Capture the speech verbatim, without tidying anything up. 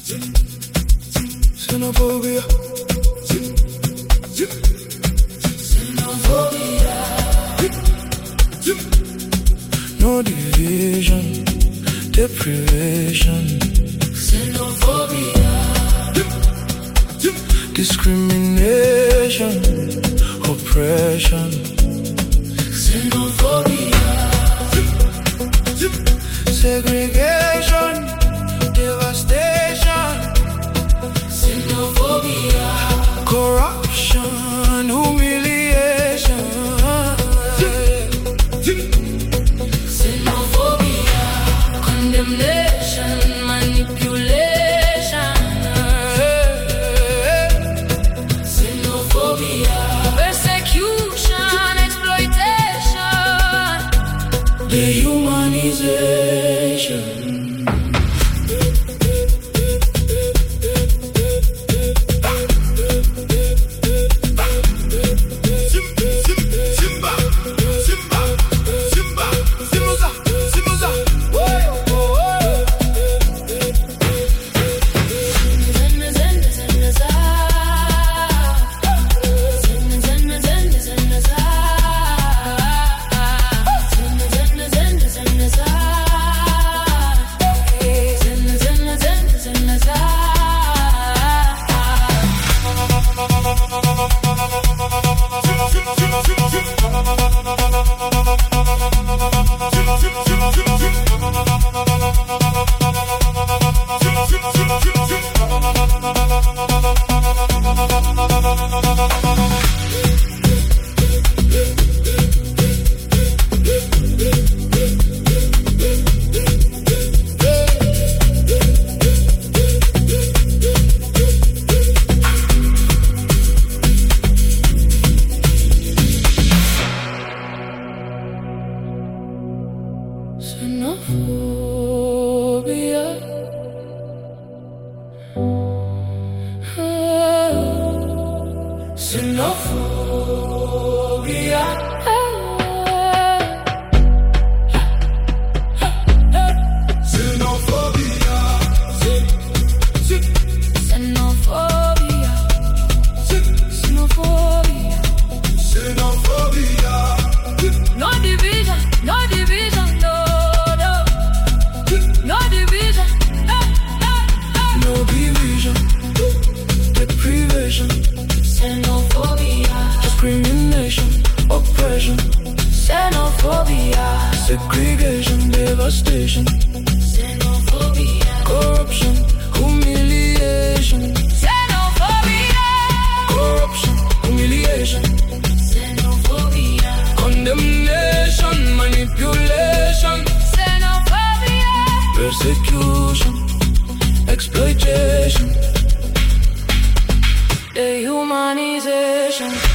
Xenophobia. Xenophobia. No division, deprivation. Xenophobia. Discrimination, oppression. Xenophobia. Segregation, devastation. Xenophobia. Corruption, humiliation. Xenophobia. Condemnation, manipulation. Xenophobia. Persecution, exploitation. Dehumanization. Xenophobia. Xenophobia. Xenophobia. Xenophobia. Xenophobia. Xenophobia. No division, no division, no, no. No division, no, no, no. No division, deprivation. Xenophobia. Discrimination, oppression. Xenophobia. Segregation, devastation. Xenophobia. Corruption, humiliation. Xenophobia. Corruption, humiliation. Xenophobia. Condemnation, manipulation. Xenophobia. Persecution, exploitation. Dehumanization.